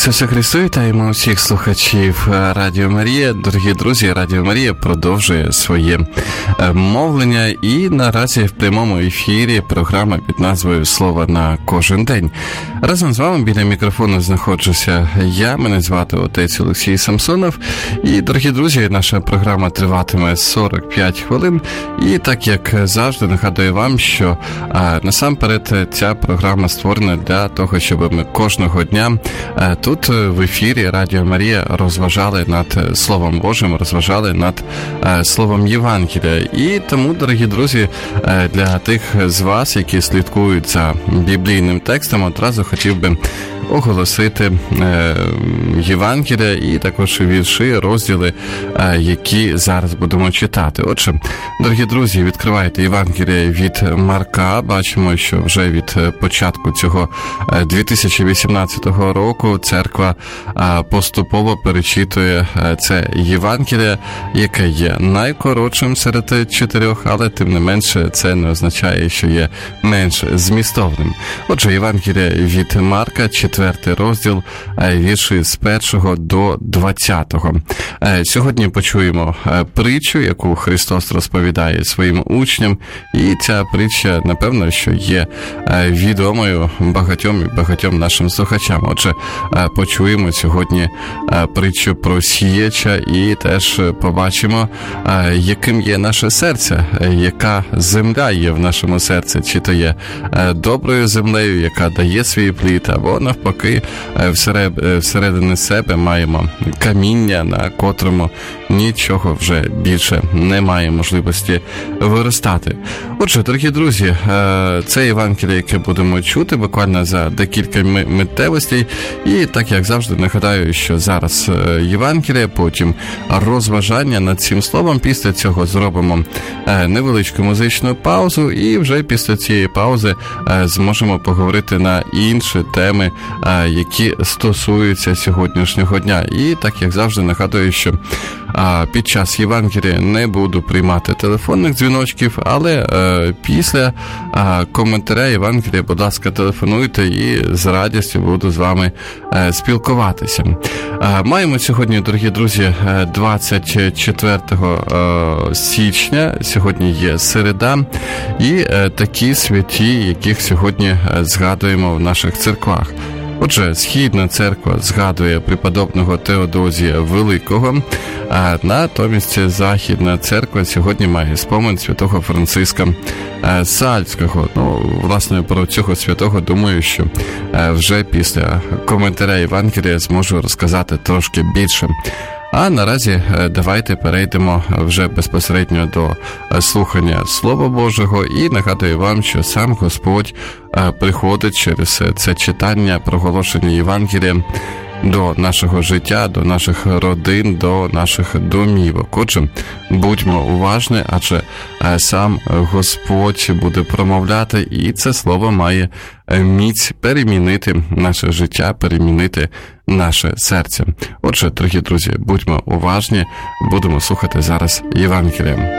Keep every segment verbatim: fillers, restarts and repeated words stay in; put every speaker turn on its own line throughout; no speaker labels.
Ісусе Христу, вітаємо усіх слухачів Радіо Марія. Дорогі друзі, Радіо Марія продовжує своє мовлення, і наразі в прямому ефірі програма під назвою «Слово на кожен день». Разом з вами біля мікрофону знаходжуся я, мене звати отець Олексій Самсонов, і, дорогі друзі, наша програма триватиме сорок п'ять хвилин, і так як завжди нагадую вам, що а, насамперед ця програма створена для того, щоб ми кожного дня а, тут в ефірі Радіо Марія розважали над Словом Божим, розважали над а, Словом Євангелія. І тому, дорогі друзі, а, для тих з вас, які слідкують за біблійним текстом, одразу хотів би оголосити е, Євангелія і також вірші, розділи, е, які зараз будемо читати. Отже, дорогі друзі, відкривайте Євангелія від Марка. Бачимо, що вже від початку цього дві тисячі вісімнадцятого року церква е, поступово перечитує це Євангеліє, яке є найкоротшим серед чотирьох, але тим не менше це не означає, що є менш змістовним. Отже, Євангелія від Марка, четвертий розділ, вірші з першого до двадцятого. Сьогодні почуємо притчу, яку Христос розповідає своїм учням, і ця притча, напевно, що є відомою багатьом і багатьом нашим слухачам. Отже, почуємо сьогодні притчу про сіяча і теж побачимо, яким є наше серце, яка земля є в нашому серці, чи то є доброю землею, яка дає свій плід, або навпаки, всередині себе маємо каміння, на котрому нічого вже більше немає можливості виростати. Отже, дорогі друзі, це Євангеліє, яке будемо чути буквально за декілька миттєвостей, і так як завжди нагадаю, що зараз Євангеліє, потім розважання над цим словом, після цього зробимо невеличку музичну паузу, і вже після цієї паузи зможемо поговорити на інші теми, які стосуються сьогоднішнього дня. І так як завжди нагадую, що під час Євангелія не буду приймати телефонних дзвіночків, але після коментаря Євангелія, будь ласка, телефонуйте, і з радістю буду з вами спілкуватися. Маємо сьогодні, дорогі друзі, двадцять четвертого січня, сьогодні є середа, і такі святі, яких сьогодні згадуємо в наших церквах. Отже, Східна церква згадує преподобного Теодозія Великого, а натомість Західна церква сьогодні має спомин святого Франциска Сальського. Ну, власне, про цього святого, думаю, що вже після коментаря Євангелія зможу розказати трошки більше. А наразі давайте перейдемо вже безпосередньо до слухання Слова Божого, і нагадую вам, що сам Господь приходить через це читання, проголошення Євангелія до нашого життя, до наших родин, до наших домівок. Отже, будьмо уважні, адже сам Господь буде промовляти, і це слово має міць перемінити наше життя, перемінити наше серце. Отже, дорогі друзі, будьмо уважні, будемо слухати зараз Євангелія.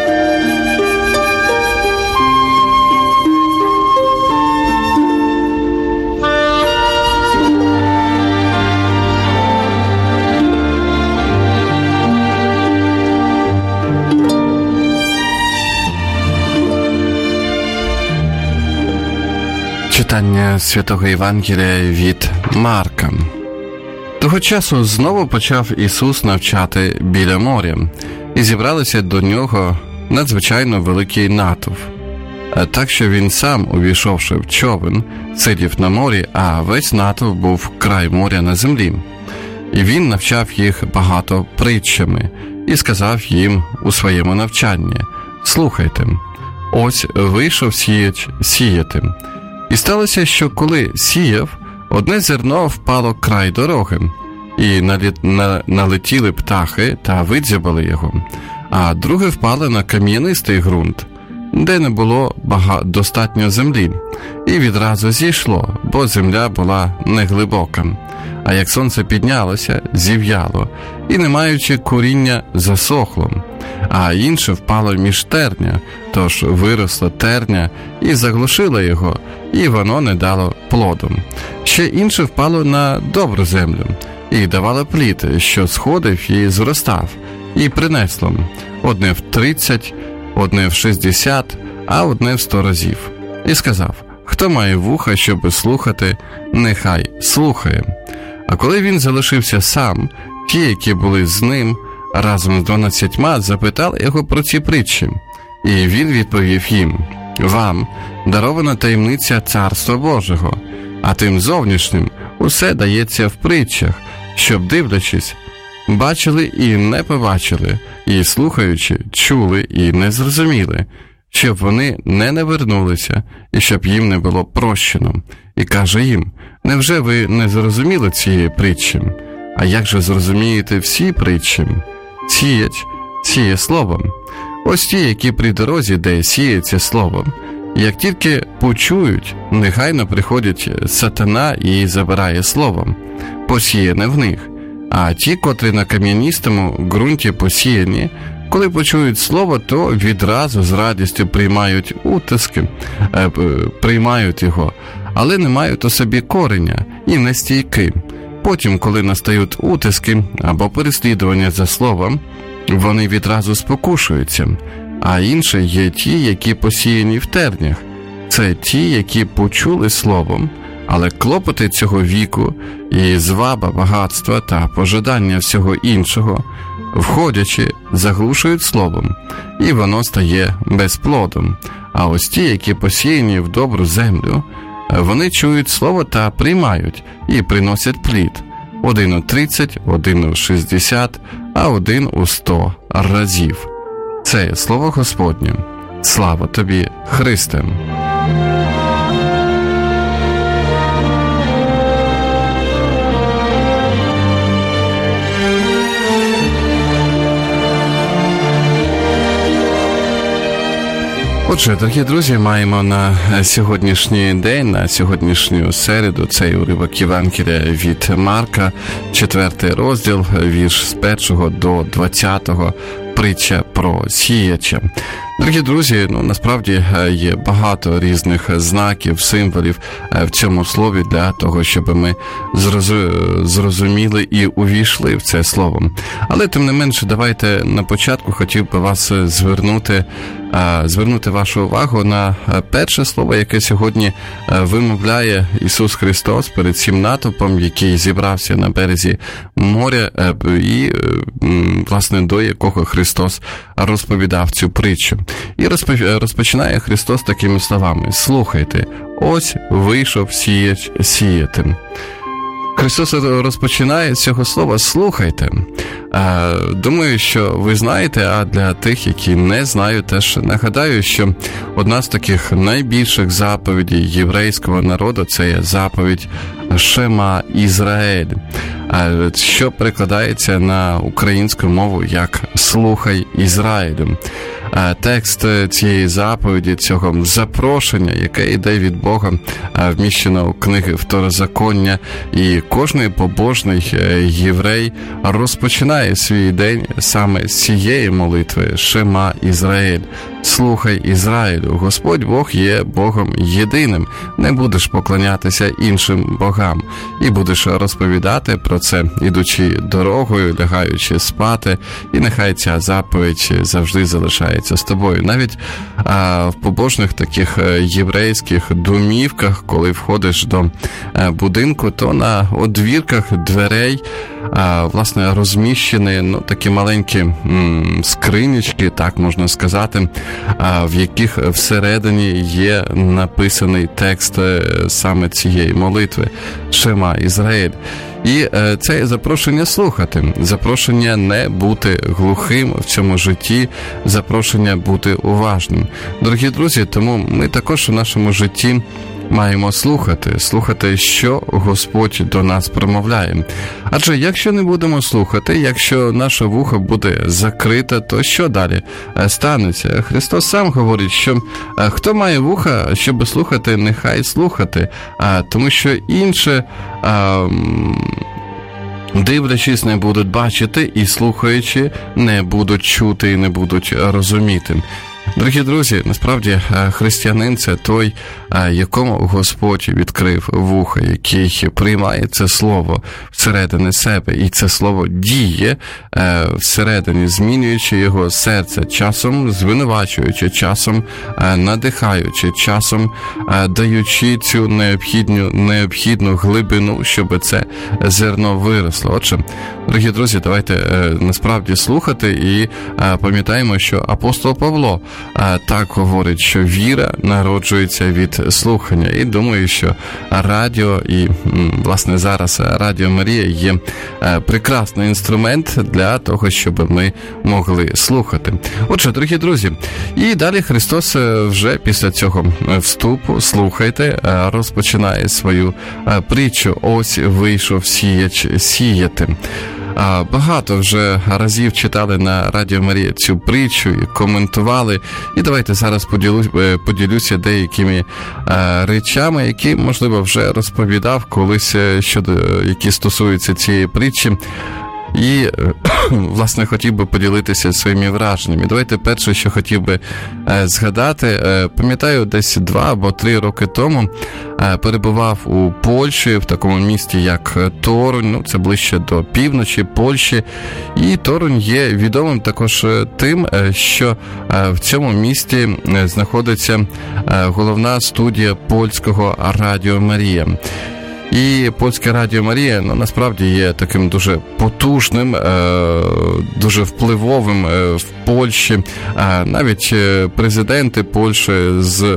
Читання Святого Євангелія від Марка. Того часу знову почав Ісус навчати біля моря, і зібралися до нього надзвичайно великий натовп. Так що він сам, увійшовши в човен, сидів на морі, а весь натовп був край моря на землі. І він навчав їх багато притчами, і сказав їм у своєму навчанні: «Слухайте, ось вийшов сіяч сіяти. І сталося, що коли сіяв, одне зерно впало край дороги, і налетіли птахи та видзябали його, а друге впало на кам'янистий ґрунт, де не було бага... достатньо землі, і відразу зійшло, бо земля була неглибока. А як сонце піднялося, зів'яло, і, не маючи коріння, засохло. А інше впало між терня, тож виросла терня і заглушила його, і воно не дало плоду. Ще інше впало на добру землю, і давало плід, що сходив і зростав, і принесло одне в тридцять, одне в шістдесят, а одне в сто разів. І сказав: хто має вуха, щоби слухати, нехай слухає. А коли він залишився сам, ті, які були з ним, разом з дванадцятьма, запитали його про ці притчі. І він відповів їм: вам дарована таємниця Царства Божого, а тим зовнішнім усе дається в притчах, щоб, дивлячись, бачили і не побачили, і слухаючи, чули і не зрозуміли, щоб вони не навернулися, і щоб їм не було прощено. І каже їм: невже ви не зрозуміли цієї притчі? А як же зрозумієте всі притчі? Сіяч сіє словом. Ось ті, які при дорозі, де сіється словом. Як тільки почують, негайно приходить сатана і забирає словом, посіяне в них. А ті, котрі на кам'яністому ґрунті посіяні, коли почують слово, то відразу з радістю приймають утиски, е, приймають його, але не мають у собі кореня і не стійки. Потім, коли настають утиски або переслідування за словом, вони відразу спокушуються. А інші є ті, які посіяні в тернях. Це ті, які почули словом, але клопоти цього віку і зваба багатства та пожадання всього іншого, входячи, заглушують словом, і воно стає безплодом. А ось ті, які посіяні в добру землю, вони чують слово та приймають, і приносять плід. Один у тридцять, один у шістдесят, а один у сто разів. Це є слово Господнє. Слава тобі, Христе! Отже, дорогі друзі, маємо на сьогоднішній день, на сьогоднішню середу, цей уривок Євангелія від Марка, четвертий розділ, вірш з першого до двадцятого, притча про сіяча. Дорогі друзі, ну насправді є багато різних знаків, символів в цьому слові для того, щоб ми зрозуміли і увійшли в це слово. Але тим не менше, давайте на початку хотів би вас звернути, звернути вашу увагу на перше слово, яке сьогодні вимовляє Ісус Христос перед цим натовпом, який зібрався на березі моря, і, власне, до якого Христос розповідав цю притчу. І розпочинає Христос такими словами: «Слухайте, ось вийшов сіяч сіяти». Христос розпочинає з цього слова «слухайте». Думаю, що ви знаєте, а для тих, які не знають, теж нагадаю, що одна з таких найбільших заповідей єврейського народу – це є заповідь «Шема Ізраїль», що перекладається на українську мову як «Слухай Ізраїлю». Текст цієї заповіді, цього запрошення, яке йде від Бога, вміщено у книги Второзаконня, і кожний побожний єврей розпочинає свій день саме з цієї молитви «Шема Ізраїль». «Слухай Ізраїлю, Господь Бог є Богом єдиним, не будеш поклонятися іншим богам». І будеш розповідати про це, ідучи дорогою, лягаючи спати, і нехай ця заповідь завжди залишається з тобою. Навіть а, в побожних таких єврейських домівках, коли входиш до а, будинку, то на одвірках дверей а, власне розміщені ну, такі маленькі м, скринічки, так можна сказати, а, в яких всередині є написаний текст саме цієї молитви «Шема Ізраїль». І е, це є запрошення слухати, запрошення не бути глухим в цьому житті, запрошення бути уважним. Дорогі друзі, тому ми також у нашому житті маємо слухати, слухати, що Господь до нас промовляє. Адже якщо не будемо слухати, якщо наше вухо буде закрите, то що далі станеться? Христос сам говорить, що хто має вуха, щоб слухати, нехай слухати, тому що інше, дивлячись, не будуть бачити, і слухаючи, не будуть чути і не будуть розуміти. Дорогі друзі, насправді християнин – це той, якому Господь відкрив вуха, який приймає це слово всередині себе, і це слово діє всередині, змінюючи його серце, часом звинувачуючи, часом надихаючи, часом даючи цю необхідну, необхідну глибину, щоб це зерно виросло. Отже, дорогі друзі, давайте насправді слухати і пам'ятаємо, що апостол Павло так говорить, що віра народжується від слухання. І думаю, що радіо і, власне, зараз Радіо Марія є прекрасний інструмент для того, щоб ми могли слухати. Отже, дорогі друзі, і далі Христос вже після цього вступу, слухайте, розпочинає свою притчу. Ось вийшов сіяч сіяти. Багато вже разів читали на Радіо Марія цю притчу і коментували. І давайте зараз поділюсь, поділюся деякими речами, які, можливо, вже розповідав колись, щодо, які стосуються цієї притчі. І, власне, хотів би поділитися своїми враженнями. Давайте перше, що хотів би е, згадати. Е, пам'ятаю, десь два або три роки тому е, перебував у Польщі, в такому місті, як Торунь, ну, це ближче до півночі Польщі. І Торунь є відомим також тим, що е, в цьому місті знаходиться е, головна студія польського Радіо Марія. І польське Радіо Марія, ну, насправді є таким дуже потужним, дуже впливовим в Польщі. Навіть президенти Польщі з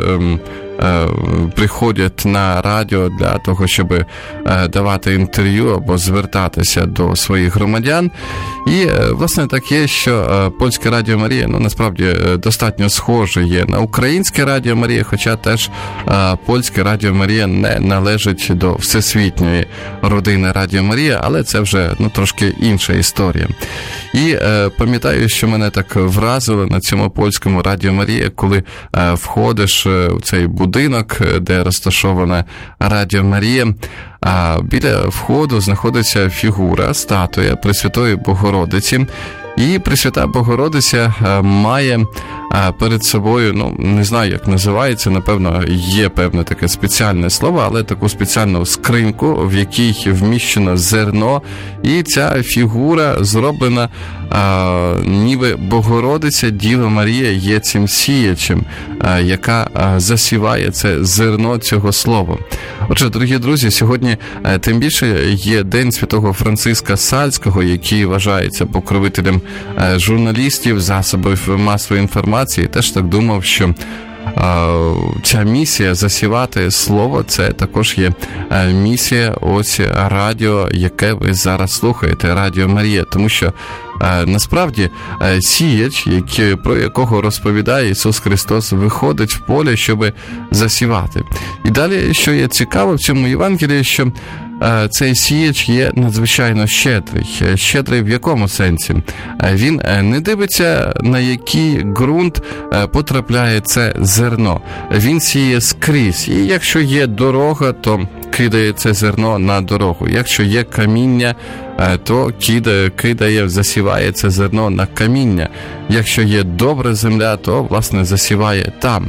приходять на радіо для того, щоб давати інтерв'ю або звертатися до своїх громадян. І, власне, таке, що польське Радіо Марія, ну, насправді, достатньо схоже є на українське Радіо Марія, хоча теж польське Радіо Марія не належить до всесвітньої родини Радіо Марія, але це вже, ну, трошки інша історія. І е, пам'ятаю, що мене так вразило на цьому польському Радіо Марія, коли е, входиш у цей будинок, де розташована Радіо Марія, а біля входу знаходиться фігура, статуя Пресвятої Богородиці. І Пресвята Богородиця має перед собою, ну, не знаю, як називається, напевно, є певне таке спеціальне слово, але таку спеціальну скриньку, в якій вміщено зерно, і ця фігура зроблена, а, ніби Богородиця, Діва Марія є цим сіячем, а, яка а, засіває це зерно цього слова. Отже, дорогі друзі, сьогодні а, тим більше є День Святого Франциска Сальського, який вважається покровителем а, журналістів, засобів масової інформації. Теж так думав, що а, ця місія засівати слово, це також є а, місія ось радіо, яке ви зараз слухаєте, Радіо Марія, тому що а, насправді а, сіяч, який, про якого розповідає Ісус Христос, виходить в поле, щоб засівати. І далі, що є цікаво в цьому Євангелії, що цей сіяч є надзвичайно щедрий. Щедрий в якому сенсі? Він не дивиться, на який ґрунт потрапляє це зерно. Він сіє скрізь. І якщо є дорога, то кидає це зерно на дорогу. Якщо є каміння, то кидає, кидає, засіває це зерно на каміння. Якщо є добра земля, то, власне, засіває там.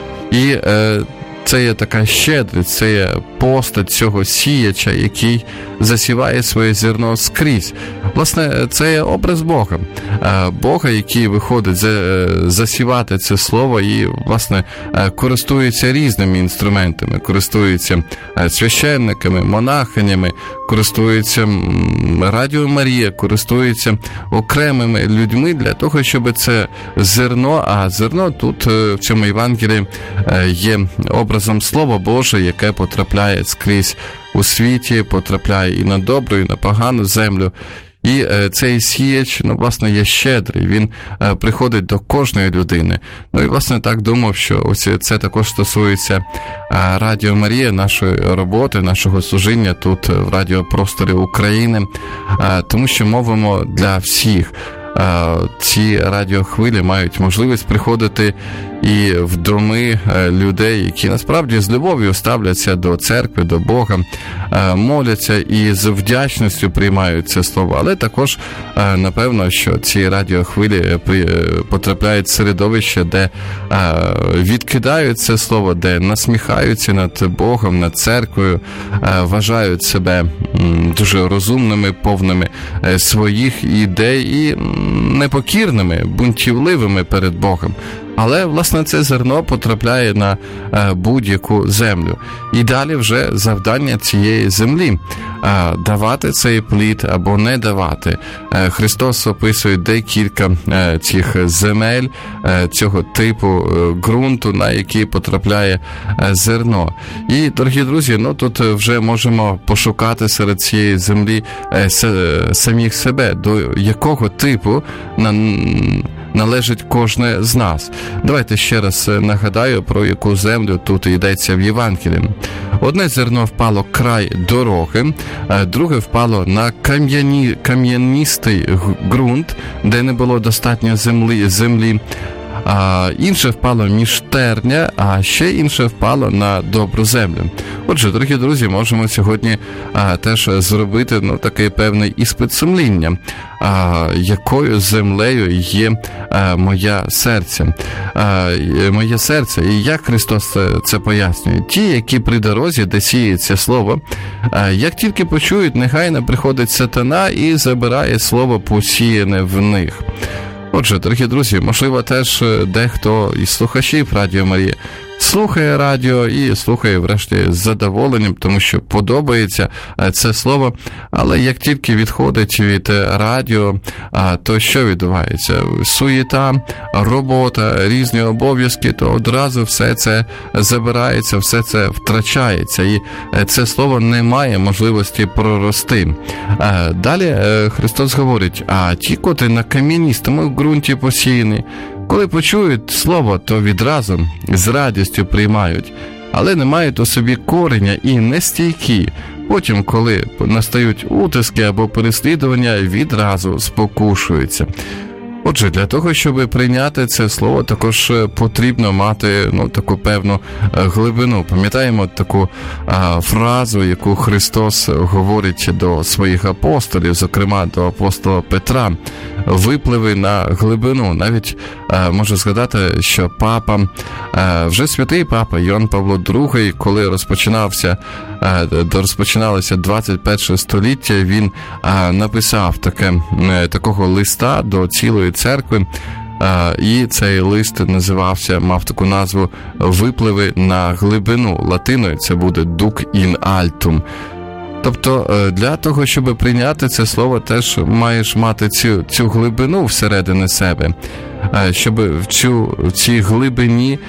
І е, це є така щедрість, це є постать цього сіяча, який засіває своє зерно скрізь. Власне, це є образ Бога. Бога, який виходить засівати це слово і, власне, користується різними інструментами. Користується священниками, монахинями, користується Радіо Марія, користується окремими людьми для того, щоб це зерно, а зерно тут в цьому Євангелії є образом Слова Боже, яке потрапляє скрізь у світі, потрапляє і на добру, і на погану землю. І е, цей сіяч, ну, власне, є щедрий, він е, приходить до кожної людини. Ну, і, власне, так думав, що ось це також стосується е, Радіо Марія, нашої роботи, нашого служіння тут, в радіопросторі України, е, тому що мовимо для всіх. ці радіохвилі мають можливість приходити і в доми людей, які насправді з любов'ю ставляться до церкви, до Бога, моляться і з вдячністю приймають це слово. Але також, напевно, що ці радіохвилі потрапляють в середовище, де відкидають це слово, де насміхаються над Богом, над церквою, вважають себе дуже розумними, повними своїх ідей і непокірними, бунтівливими перед Богом. Але, власне, це зерно потрапляє на будь-яку землю. І далі вже завдання цієї землі – давати цей плід або не давати. Христос описує декілька цих земель, цього типу ґрунту, на який потрапляє зерно. І, дорогі друзі, ну тут вже можемо пошукати серед цієї землі самих себе, до якого типу на належить кожне з нас. Давайте ще раз нагадаю, про яку землю тут йдеться в Євангелії. Одне зерно впало край дороги, друге впало на кам'яні, кам'янистий ґрунт, де не було достатньо землі, землі. А інше впало між терня, а ще інше впало на добру землю. Отже, дорогі друзі, можемо сьогодні а, теж зробити ну, такий певний іспит сумління, а, якою землею є а, моє серце. А, моє серце. І як Христос це, це пояснює? Ті, які при дорозі, де сіється слово, а, як тільки почують, негайно приходить сатана і забирає слово, посіяне в них. Отже, дорогі друзі, можливо, теж дехто із слухачів Радіо Марія слухає радіо і слухає, врешті, з задоволенням, тому що подобається це слово, але як тільки відходить від радіо, то що відбувається? Суєта, робота, різні обов'язки, то одразу все це забирається, все це втрачається, і це слово не має можливості прорости. Далі Христос говорить, а ті, котрі на кам'янистому ґрунті посіяні, коли почують слово, то відразу з радістю приймають, але не мають у собі кореня і нестійкі. Потім, коли настають утиски або переслідування, відразу спокушуються. Отже, для того, щоб прийняти це слово, також потрібно мати ну, таку певну глибину. Пам'ятаємо таку а, фразу, яку Христос говорить до своїх апостолів, зокрема до апостола Петра: випливи на глибину. Навіть а, можу згадати, що папа, а, вже святий папа Йоанн Павло другий, коли розпочинався, а, розпочиналося двадцять перше століття, він а, написав таке, такого листа до цілої церкви, і цей лист називався, мав таку назву «Випливи на глибину». Латиною це буде «Duc in altum». Тобто для того, щоб прийняти це слово, теж маєш мати цю, цю глибину всередині себе, щоб в, цю, в цій глибині,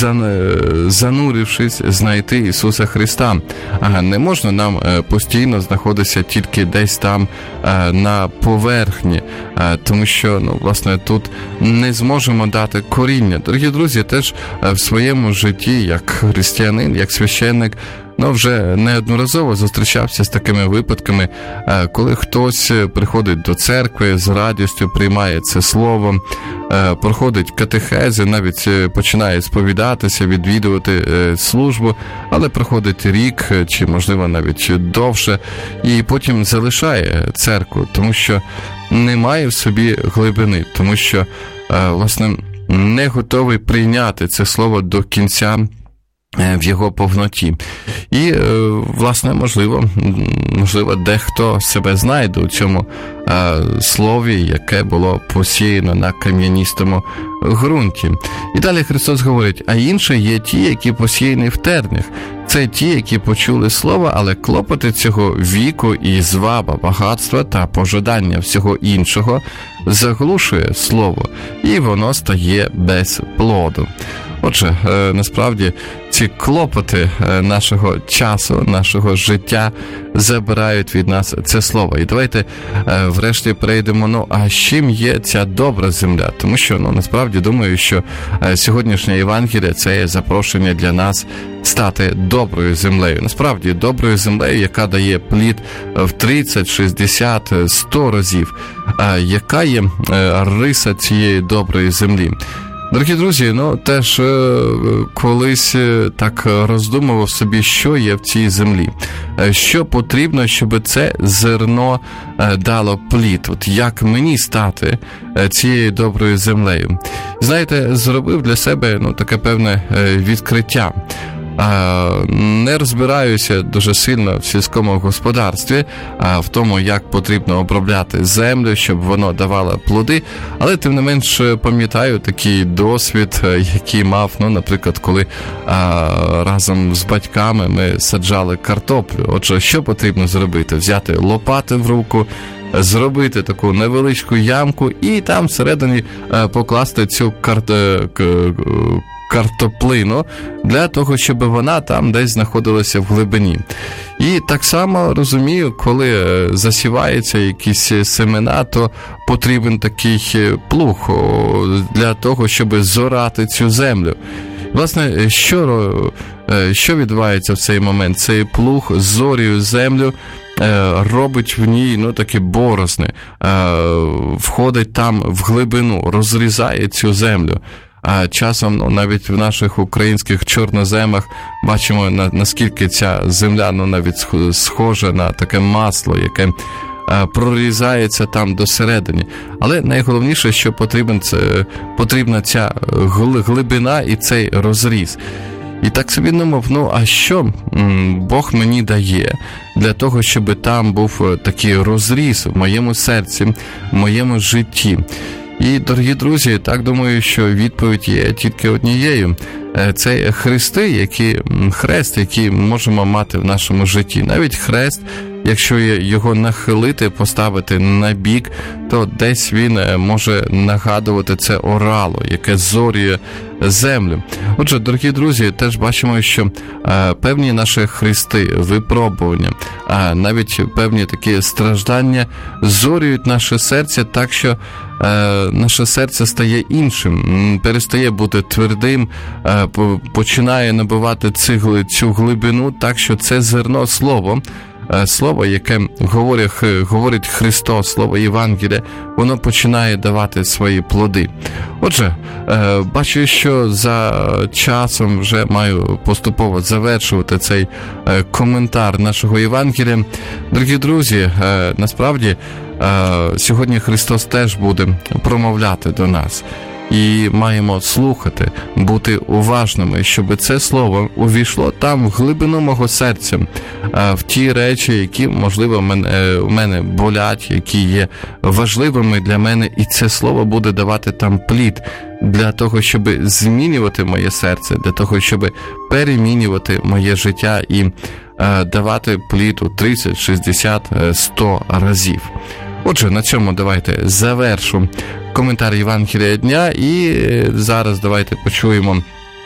занурившись, знайти Ісуса Христа. Не можна нам постійно знаходитися тільки десь там на поверхні, тому що, ну, власне, тут не зможемо дати коріння. Дорогі друзі, теж в своєму житті, як християнин, як священник, ну, вже неодноразово зустрічався з такими випадками, коли хтось приходить до церкви, з радістю приймає це слово, проходить катехези, навіть починає сповідатися, відвідувати службу, але проходить рік, чи, можливо, навіть довше, і потім залишає церкву, тому що не має в собі глибини, тому що, власне, не готовий прийняти це слово до кінця в його повноті. І, власне, можливо, можливо, дехто себе знайде у цьому а, слові, яке було посіяно на кам'янистому ґрунті. І далі Христос говорить, а інші є ті, які посіяні в тернях. Це ті, які почули слово, але клопоти цього віку і зваба, багатства та пожадання всього іншого заглушує слово, і воно стає без плоду. Отже, насправді ці клопоти нашого часу, нашого життя забирають від нас це слово. І давайте врешті перейдемо, ну, а з чим є ця добра земля? Тому що, ну, насправді, думаю, що сьогоднішня Євангелія – це є запрошення для нас стати доброю землею. Насправді, доброю землею, яка дає плід в тридцять, шістдесят, сто разів. Яка є риса цієї доброї землі? Дорогі друзі, ну, теж колись так роздумував собі, що є в цій землі. Що потрібно, щоб це зерно дало плід? От як мені стати цією доброю землею? Знаєте, зробив для себе, ну, таке певне відкриття. Не розбираюся дуже сильно в сільському господарстві, а в тому, як потрібно обробляти землю, щоб воно давало плоди, але тим не менш пам'ятаю такий досвід, який мав, ну, наприклад, коли а, разом з батьками ми саджали картоплю. Отже, що потрібно зробити? Взяти лопати в руку, зробити таку невеличку ямку і там всередині а, покласти цю картоплю, картоплину, для того, щоб вона там десь знаходилася в глибині. І так само розумію, коли засіваються якісь семена, то потрібен такий плуг для того, щоб зорати цю землю. Власне, що, що відбувається в цей момент? Цей плуг зорює землю, робить в ній, ну, такі борозни, входить там в глибину, розрізає цю землю. А часом, ну, навіть в наших українських чорноземах бачимо, на, наскільки ця земля, ну, навіть схожа на таке масло, яке а, прорізається там досередині. Але найголовніше, що потрібен, це, потрібна ця глибина і цей розріз. І так собі думав, ну, а що м, Бог мені дає для того, щоб там був такий розріз в моєму серці, в моєму житті? І, дорогі друзі, так думаю, що відповідь є тільки однією. Це хрести, які, хрест, який можемо мати в нашому житті. Навіть хрест, якщо його нахилити, поставити на бік, то десь він може нагадувати це орало, яке зорює землю. Отже, дорогі друзі, теж бачимо, що а, певні наші хрести, випробування, а навіть певні такі страждання зорюють наше серце так, що а, наше серце стає іншим, перестає бути твердим, а, починає набивати цигли, цю глибину так, що це зерно слово, слово, яке говорить, говорить Христос, слово Євангелія, воно починає давати свої плоди. Отже, бачу, що за часом вже маю поступово завершувати цей коментар нашого Євангелія. Дорогі друзі, насправді, сьогодні Христос теж буде промовляти до нас. І маємо слухати, бути уважними, щоб це слово увійшло там в глибину мого серця, в ті речі, які, можливо, у мене болять, які є важливими для мене, і це слово буде давати там плід для того, щоб змінювати моє серце, для того, щоб перемінювати моє життя і давати плід у тридцять, шістдесят, сто разів. Отже, на цьому давайте завершу коментар Євангелія дня, і зараз давайте почуємо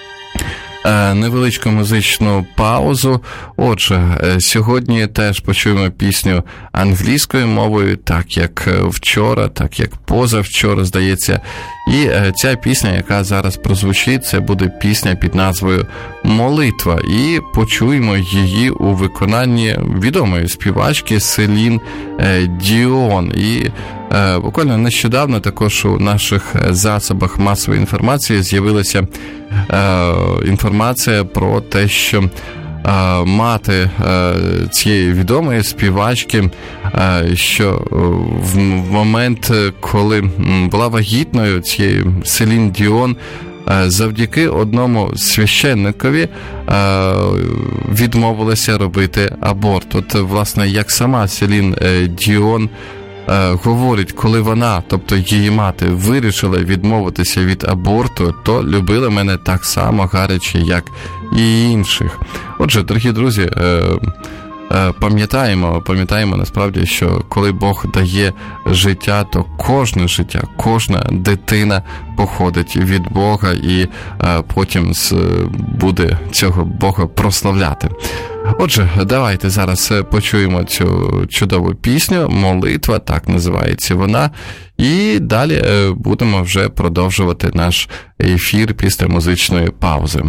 невеличку музичну паузу. Отже, сьогодні теж почуємо пісню англійською мовою, так як вчора, так як позавчора, здається. І ця пісня, яка зараз прозвучить, це буде пісня під назвою «Молитва». І почуємо її у виконанні відомої співачки Селін Діон. І е, буквально нещодавно також у наших засобах масової інформації з'явилася е, інформація про те, що е, мати е, цієї відомої співачки, е, що в момент, коли була вагітною цією Селін Діон, завдяки одному священникові відмовилася робити аборт. От, власне, як сама Селін Діон говорить, коли вона, тобто її мати, вирішила відмовитися від аборту, то любила мене так само гаряче, як і інших. Отже, дорогі друзі, пам'ятаємо, пам'ятаємо насправді, що коли Бог дає життя, то кожне життя, кожна дитина походить від Бога і потім буде цього Бога прославляти. Отже, давайте зараз почуємо цю чудову пісню «Молитва», так називається вона, і далі будемо вже продовжувати наш ефір після музичної паузи.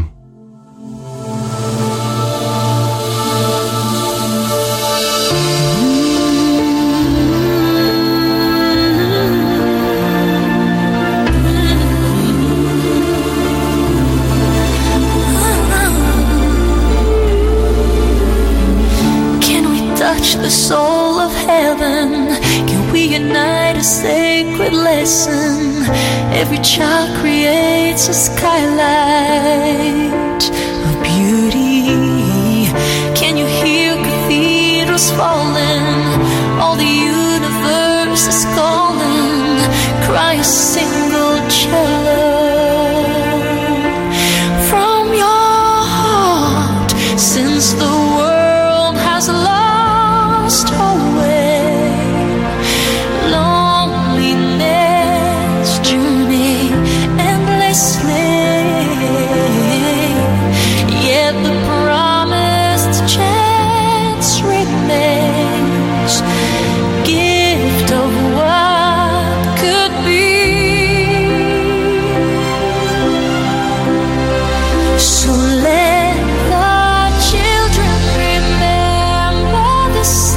The soul of heaven, can we unite a sacred lesson? Every child creates a skylight of beauty. Can you hear cathedrals falling? All the universe is calling. Cry a single cello from your heart, since the world has lost away. Loneliness journey endlessly, yet the promised chance remains. Gift of what could be. So let the children remember the sun.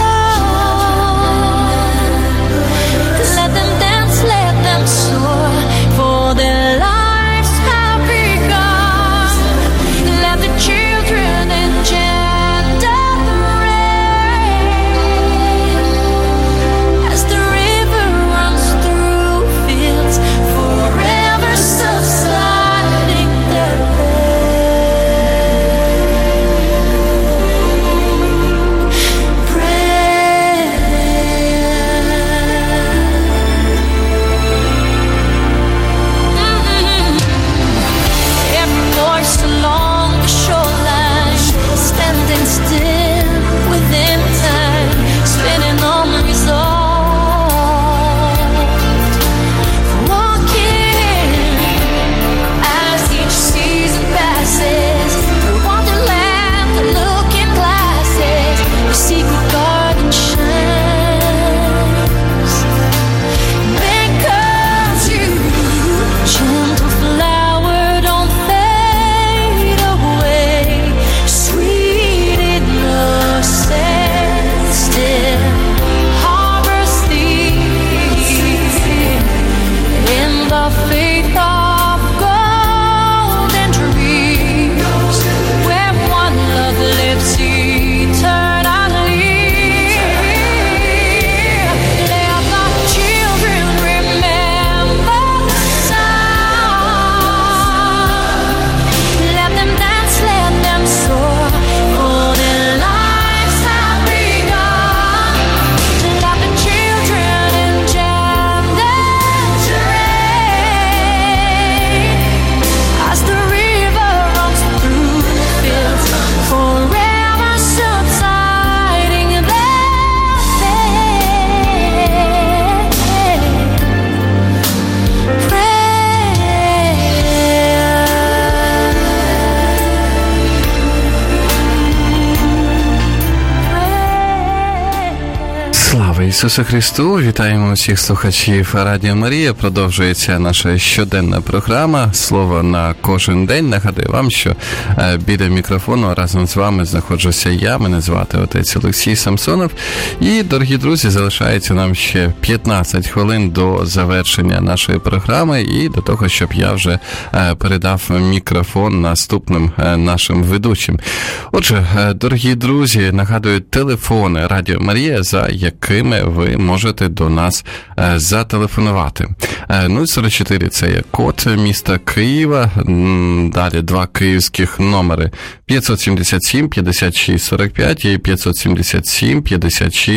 Ісусу Христу, вітаємо усіх слухачів Радіо Марія. Продовжується наша щоденна програма «Слово на кожен день». Нагадую вам, що біля мікрофону разом з вами знаходжуся я, мене звати отець Олексій Самсонов. І, дорогі друзі, залишається нам ще п'ятнадцять хвилин до завершення нашої програми і до того, щоб я вже передав мікрофон наступним нашим ведучим. Отже, дорогі друзі, нагадую, телефони Радіо Марія, за якими ви можете до нас зателефонувати. нуль сорок чотири – це є код міста Києва, далі два київських номери п'ятсот сімдесят сім п'ятдесят шість сорок п'ять і п'ятсот сімдесят сім п'ятдесят шість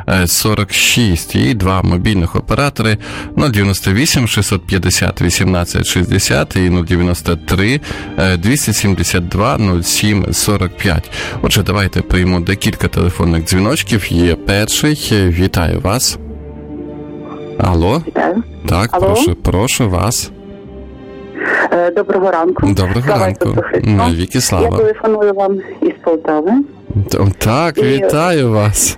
сорок шість і два мобільних оператори нуль дев'яносто вісім шістсот п'ятдесят вісімнадцять шістдесят і нуль дев'яносто три двісті сімдесят два нуль сім сорок п'ять. Отже, давайте приймемо декілька телефонних дзвіночків. Є перший. Вітаю вас. Алло.
Вітаю.
Так,
Алло.
прошу, прошу вас.
Доброго ранку.
Доброго
Слава
ранку.
Ісусу Христу.
Навіки слава.
Я телефоную вам із Полтави.
Так,
І...
вітаю вас.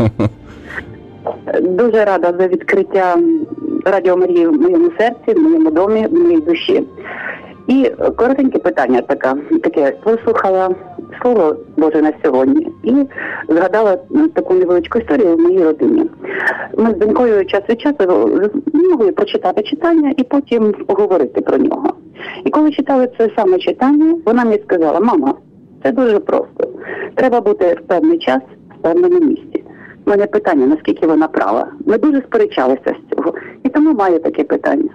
Дуже рада за відкриття Радіо Марії в моєму серці, в моєму домі, в моїй душі. І коротеньке питання таке. таке. Послухала Слово Боже на сьогодні і згадала таку невеличку історію в моїй родині. Ми з донькою час від часу могли прочитати читання і потім поговорити про нього. І коли читали це саме читання, вона мені сказала: мама, це дуже просто. Треба бути в певний час в певному місці. У мене питання, наскільки вона права. Ми дуже сперечалися з цього. І тому маю таке питання.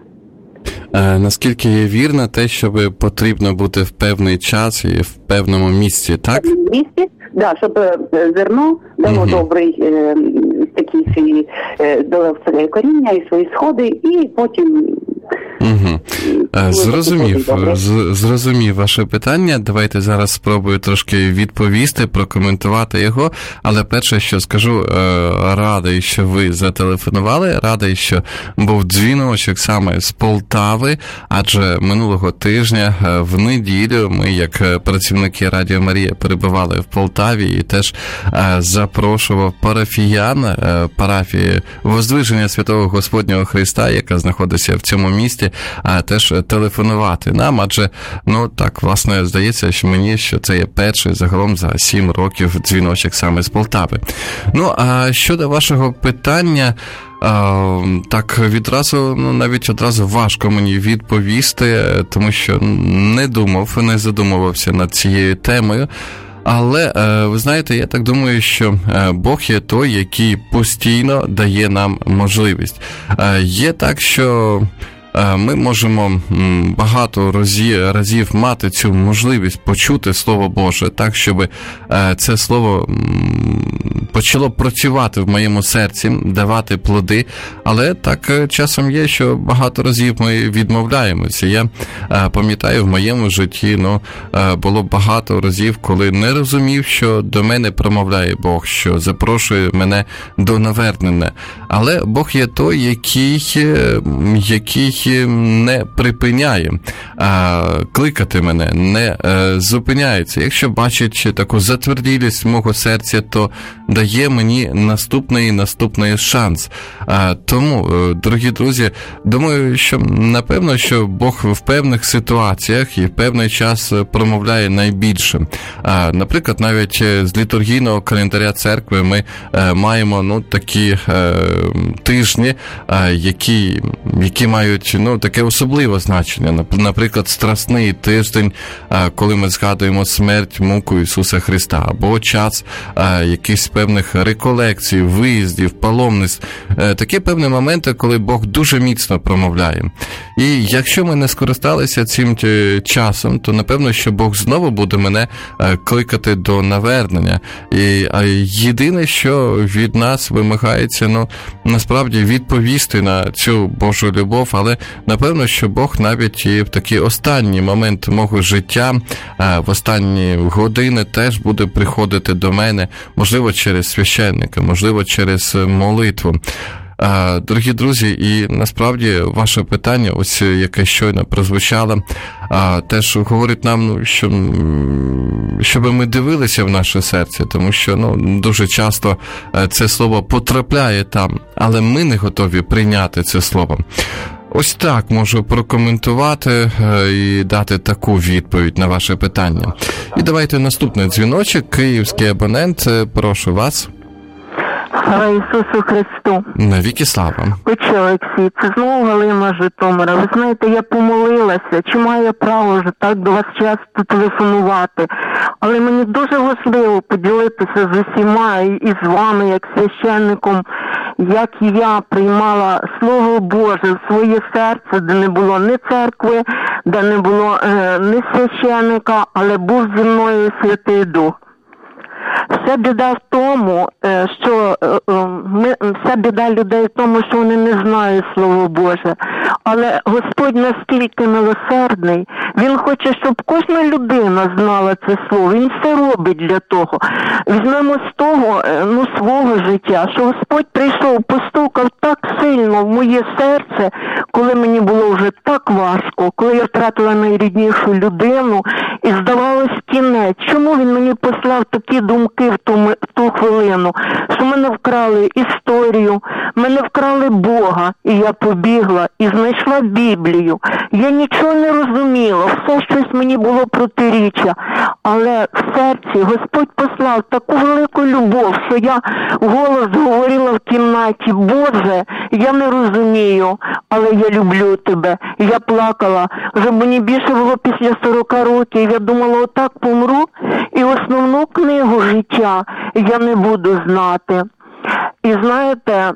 Е, наскільки є вірно те, що потрібно бути в певний час і в певному місці, так?
В певному місці, да, щоб зерно дало угу. добрий е, такий свій, е, дало своє коріння і свої сходи, і потім...
Угу. Зрозумів, зрозумів ваше питання. Давайте зараз спробую трошки відповісти, прокоментувати його. Але перше, що скажу, радий, що ви зателефонували, радий, що був дзвіночок саме з Полтави, адже минулого тижня в неділю ми, як працівники Радіо Марія, перебували в Полтаві і теж запрошував парафіян парафії Воздвиження Святого Господнього Христа, яка знаходиться в цьому місті, а теж телефонувати нам, адже, ну, так, власне, здається, що мені, що це є перший загалом за сім років дзвіночок саме з Полтави. Ну, а щодо вашого питання, а, так, відразу, ну, навіть одразу важко мені відповісти, тому що не думав, не задумувався над цією темою. Але, ви знаєте, я так думаю, що Бог є той, який постійно дає нам можливість. Є так, що ми можемо багато разів мати цю можливість почути Слово Боже, так, щоб це Слово почало працювати в моєму серці, давати плоди, але так часом є, що багато разів ми відмовляємося. Я пам'ятаю, в моєму житті, ну, було багато разів, коли не розумів, що до мене промовляє Бог, що запрошує мене до навернення. Але Бог є той, який, який не припиняє а, кликати мене, не а, зупиняється. Якщо бачить таку затверділість мого серця, то дає мені наступний наступний шанс. А, тому, дорогі друзі, думаю, що напевно, що Бог в певних ситуаціях і в певний час промовляє найбільше. А, наприклад, навіть з літургійного календаря церкви ми а, маємо, ну, такі а, тижні, а, які, які мають, ну, таке особливе значення. Наприклад, Страсний тиждень, коли ми згадуємо смерть, муку Ісуса Христа, або час якихось певних реколекцій, виїздів, паломництв. Такі певні моменти, коли Бог дуже міцно промовляє. І якщо ми не скористалися цим часом, то напевно, що Бог знову буде мене кликати до навернення. І єдине, що від нас вимагається, ну, насправді відповісти на цю Божу любов, але напевно, що Бог навіть і в такий останній момент мого життя, в останні години теж буде приходити до мене, можливо, через священника, можливо, через молитву. Дорогі друзі, і насправді ваше питання, ось яке щойно прозвучало, теж говорить нам, ну, що, щоб ми дивилися в наше серце, тому що, ну, дуже часто це слово потрапляє там, але ми не готові прийняти це слово. Ось так можу прокоментувати і дати таку відповідь на ваше питання. І давайте наступний дзвіночок. Київський абонент, прошу вас.
Слава Ісусу Христу.
Навіки слава.
Отче Олексій, це знову Галина Житомира. Ви знаєте, я помолилася, чи маю я право вже так до вас часто телефонувати. Але мені дуже важливо поділитися з усіма і з вами, як священником, як я приймала Слово Боже в своє серце, де не було ні церкви, де не було е, ні священника, але був зі мною Святий Дух. вся біда в тому, що ми, вся біда людей в тому, що вони не знають Слово Боже. Але Господь настільки милосердний, Він хоче, щоб кожна людина знала це Слово. Він все робить для того. Візьмемо з того, ну, свого життя, що Господь прийшов, постукав так сильно в моє серце, коли мені було вже так важко, коли я втратила найріднішу людину, і здавалось кінець. Чому Він мені послав такі думки в ту, в ту хвилину? Що мене вкрали історію, мене вкрали Бога, і я побігла і знайшла Біблію. Я нічого не розуміла, все щось мені було протиріччя, але в серці Господь послав таку велику любов, що я вголос говорила в кімнаті: Боже, я не розумію, але я люблю тебе. І я плакала. Вже мені більше було після сорока років. Я думала, отак помру, і основну книгу життя я не буду знати. І знаєте,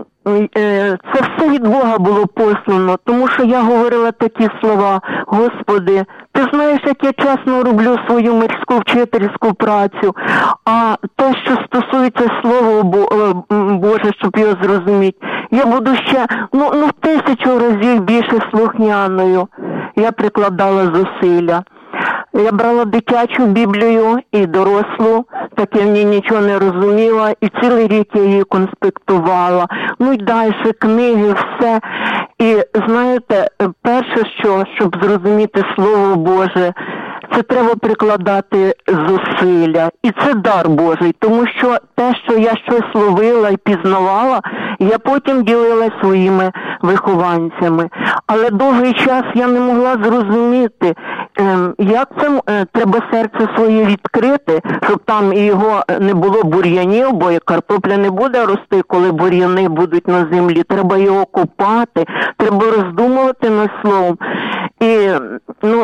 це все від Бога було послано, тому що я говорила такі слова: Господи, Ти знаєш, як я чесно роблю свою мирську вчительську працю, а те, що стосується Слова Боже, щоб його зрозуміти, я буду ще, ну, ну в тисячу разів більше слухняною. Я прикладала зусилля. Я брала дитячу Біблію і дорослу, так я в ній нічого не розуміла, і цілий рік я її конспектувала. Ну й далі книги, все. І знаєте, перше, що, щоб зрозуміти Слово Боже, це треба прикладати зусилля. І це дар Божий, тому що те, що я щось ловила і пізнавала, я потім ділила своїми вихованцями. Але довгий час я не могла зрозуміти, як це треба серце своє відкрити, щоб там і його не було бур'янів, бо картопля не буде рости, коли бур'яни будуть на землі. Треба його копати, треба роздумувати над словом. І, ну,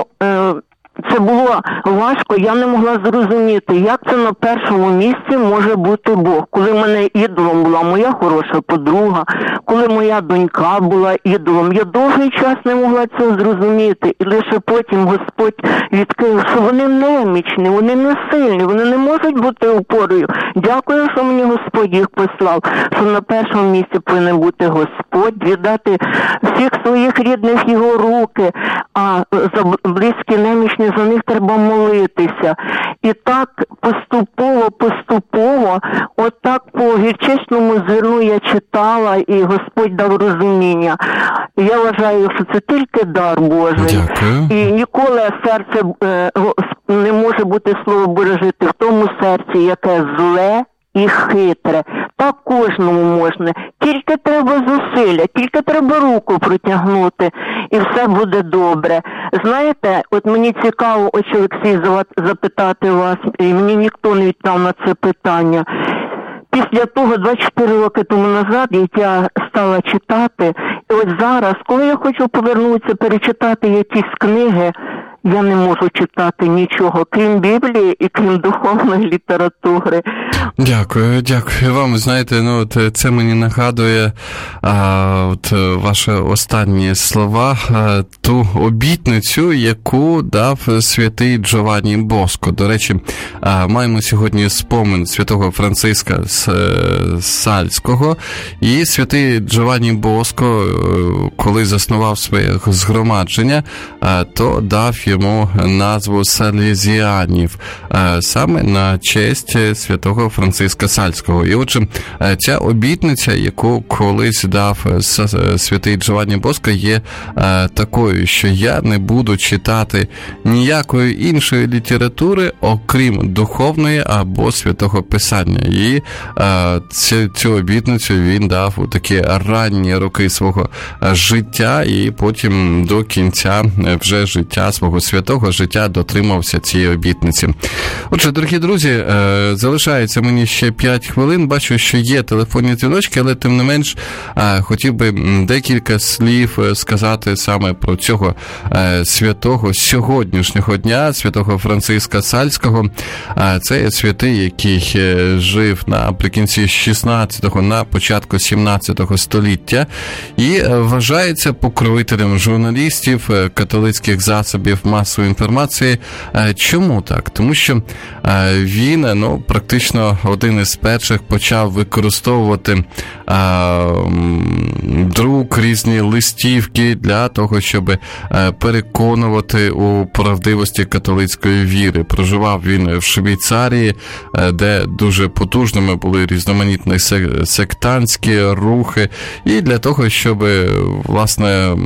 це було важко, я не могла зрозуміти, як це на першому місці може бути Бог. Коли в мене ідолом була моя хороша подруга, коли моя донька була ідолом, я довгий час не могла цього зрозуміти. І лише потім Господь відкрив, що вони немічні, вони не сильні, вони не можуть бути опорою. Дякую, що мені Господь їх послав, що на першому місці повинен бути Господь, віддати всіх своїх рідних Його руки, а за близькі немічні за них треба молитися. І так поступово, поступово, отак по гірчичному зерну я читала, і Господь дав розуміння. Я вважаю, що це тільки дар Божий.
Дякую.
І ніколи серце е, не може бути Слово Боже жити в тому серці, яке зле і хитре. Так кожному можна. Тільки треба зусилля, тільки треба руку протягнути, і все буде добре. Знаєте, от мені цікаво, ось Олексій, запитати вас, і мені ніхто не відповідав на це питання. Після того, двадцять чотири роки тому назад, як я стала читати, і ось зараз, коли я хочу повернутися, перечитати якісь книги, я не можу читати нічого, крім Біблії і крім духовної літератури.
Дякую, дякую вам. Знаєте, ну от це мені нагадує а, от ваші останні слова, а, ту обітницю, яку дав святий Джованні Боско. До речі, а, маємо сьогодні спомин святого Франциска Сальського, і святий Джованні Боско, коли заснував своє згромадження, а, то дав йому назву Салезіанів, а, саме на честь святого Франциска Сальського. І отже, ця обітниця, яку колись дав святий Джованні Боско, є такою, що я не буду читати ніякої іншої літератури, окрім духовної або святого Писання. І цю, цю обітницю він дав у такі ранні роки свого життя, і потім до кінця вже життя, свого святого життя дотримався цієї обітниці. Отже, дорогі друзі, залишається мені ще п'ять хвилин. Бачу, що є телефонні дзвіночки, але тим не менш хотів би декілька слів сказати саме про цього святого сьогоднішнього дня, святого Франциска Сальського. Це є святий, який жив наприкінці шістнадцятого, на початку сімнадцятого століття і вважається покровителем журналістів, католицьких засобів масової інформації. Чому так? Тому що він, ну, практично напевно, один із перших почав використовувати а, друк, різні листівки для того, щоб переконувати у правдивості католицької віри. Проживав він в Швейцарії, де дуже потужними були різноманітні сектантські рухи, і для того, щоб, власне,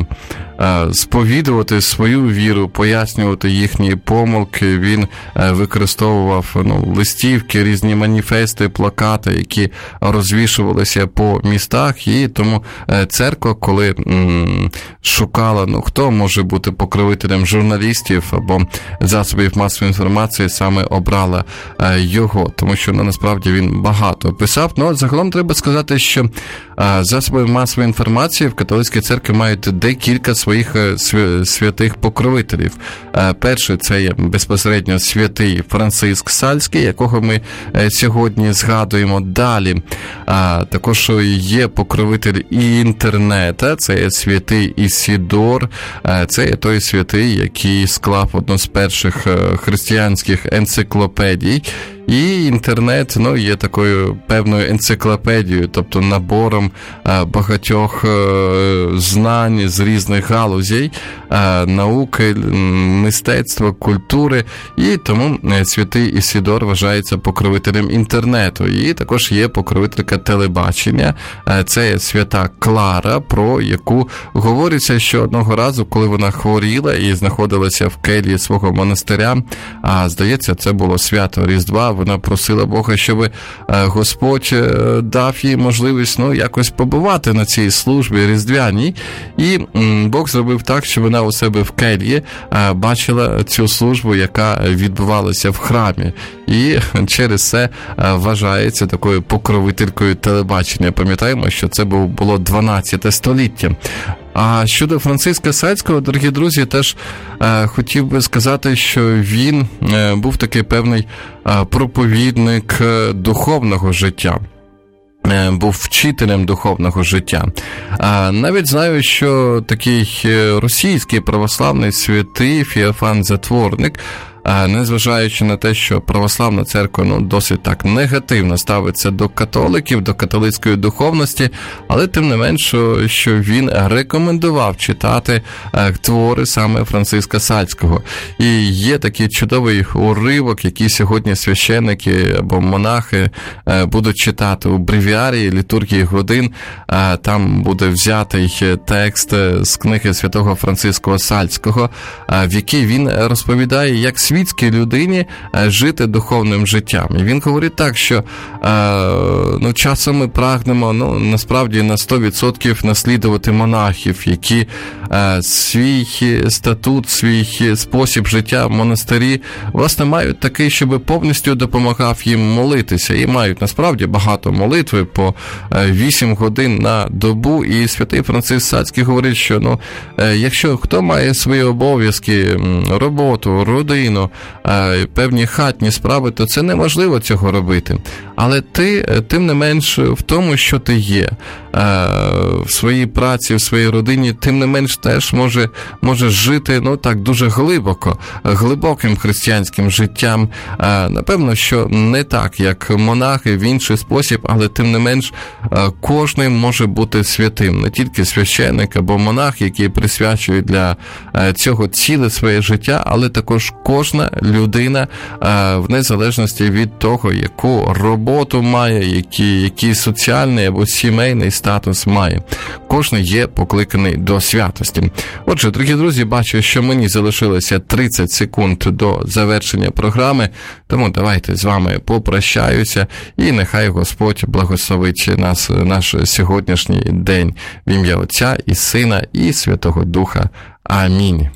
сповідувати свою віру, пояснювати їхні помилки, він використовував ну, листівки, різні маніфести, плакати, які розвішувалися по містах, і тому церква, коли м, шукала, ну, хто може бути покровителем журналістів або засобів масової інформації, саме обрала його, тому що, ну, насправді він багато писав. Ну, загалом треба сказати, що засоби масової інформації в католицькій церкві мають декілька своїх святих покровителів. Перший – це є безпосередньо святий Франциск Сальський, якого ми сьогодні згадуємо. Далі також є покровитель і інтернета, це є святий Ісідор, це є той святий, який склав одну з перших християнських енциклопедій. І інтернет, ну, є такою певною енциклопедією, тобто набором а, багатьох а, знань з різних галузей, а, науки, мистецтва, культури, і тому святий Ісідор вважається покровителем інтернету. І також є покровителька телебачення, а, це свята Клара, про яку говориться, що одного разу, коли вона хворіла і знаходилася в келії свого монастиря, а, здається, це було свято Різдва, вона просила Бога, щоб Господь дав їй можливість, ну, якось побувати на цій службі різдвяній. І Бог зробив так, що вона у себе в келії бачила цю службу, яка відбувалася в храмі. І через це вважається такою покровителькою телебачення. Пам'ятаємо, що це було дванадцяте століття. А щодо Франциска Сальського, дорогі друзі, теж е, хотів би сказати, що він е, був такий певний е, проповідник е, духовного життя. Був вчителем духовного життя. А навіть знаю, що такий російський православний святий Феофан Затворник, незважаючи на те, що православна церква, ну, досить так негативно ставиться до католиків, до католицької духовності, але тим не менш, що, що він рекомендував читати твори саме Франциска Сальського. І є такий чудовий уривок, який сьогодні священники або монахи будуть читати у бревіарії літургії годин. Там буде взятий текст з книги святого Франциска Сальського, в якій він розповідає, як світській людині жити духовним життям. І він говорить так, що ну, часом ми прагнемо, ну, насправді на сто відсотків наслідувати монахів, які свій статут, свій спосіб життя в монастирі, власне, мають такий, щоб повністю допомагав їм молитися. І мають, насправді, багато молитви по вісім годин на добу. І святий Франциск Сальський говорить, що, ну, якщо хто має свої обов'язки, роботу, родину, певні хатні справи, то це неможливо цього робити. Але ти, тим не менш, в тому, що ти є, в своїй праці, в своїй родині, тим не менш теж може, можеш жити, ну, так, дуже глибоко, глибоким християнським життям. Напевно, що не так, як монахи, в інший спосіб, але тим не менш кожен може бути святим. Не тільки священник або монах, який присвячує для цього ціле своє життя, але також кожна людина в незалежності від того, яку роботу має, який, який соціальний або сімейний статус має. Кожен є покликаний до святості. Отже, дорогі друзі, бачу, що мені залишилося тридцять секунд до завершення програми, тому давайте з вами попрощаюся, і нехай Господь благословить нас, наш сьогоднішній день в ім'я Отця і Сина і Святого Духа. Амінь.